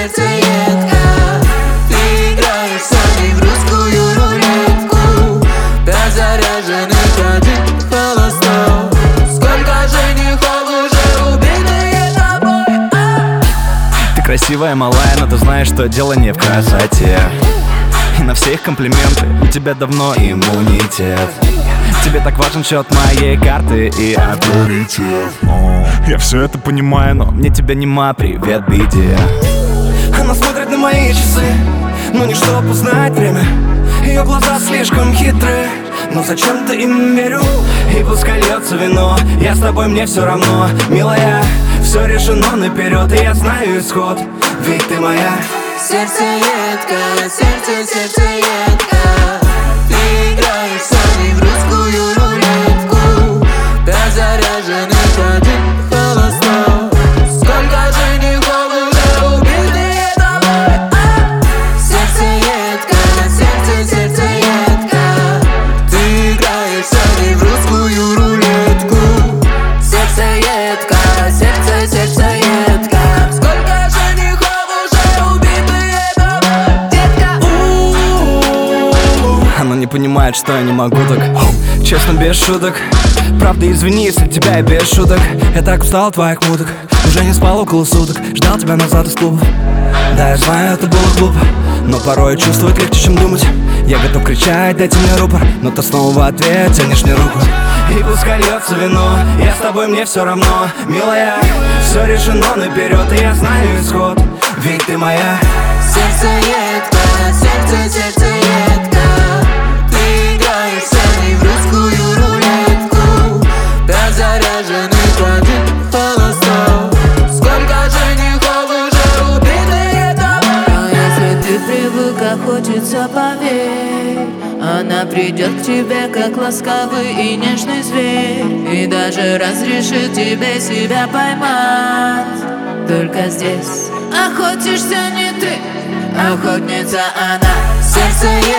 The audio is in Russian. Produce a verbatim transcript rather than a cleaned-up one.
сердце едко. Ты играешь со мной в русскую рулетку. Пять заряженных, один холостой. Сколько женихов уже убитые тобой, а? Ты красивая, малая, но ты знаешь, что дело не в красоте. И на все их комплименты у тебя давно иммунитет. Тебе так важен счет моей карты и авторитет. Я все это понимаю, но мне тебя нема, привет, беде. Она смотрит на мои часы, но не чтоб узнать время. Ее глаза слишком хитрые, но зачем-то им верю. И пускай льется вино, я с тобой, мне все равно. Милая, все решено наперед, и я знаю исход, ведь ты моя. Сердце едко, сердце, сердце едко. Ты играешь со мной в русскую рулетку. Пять заряженных, один холостой. Сколько женихов уже убитые тобой, а? Сердце едко, сердце, сердце едко. Ты играешь со мной в русскую рулетку. Сердце едко, сердце, сердце едко. Сколько женихов уже убитые тобой, детка. Она не понимает, что я не могу так. Честно, без шуток. Правда, извини, если тебя я без шуток. Я так устал от твоих муток. Уже не спал около суток. Ждал тебя назад из клуба. Да, я знаю, это было глупо, но порой чувствовать легче, чем думать. Я готов кричать, дайте мне рупор, но ты снова в ответ тянешь мне руку. И пускай льется вино, я с тобой, мне все равно. Милая, все решено наперед, и я знаю исход, ведь ты моя. Сердце едко, сердце, сердце едко. Ты играешь со мной в русскую рулетку. Пять заряженных, один холостой. Сколько женихов уже убитые тобой. Но если ты привык, как хочется, поверь, она придет к тебе, как ласковый и нежный зверь, и даже разрешит тебе себя поймать. Только здесь охотишься не ты, охотница она. Сердце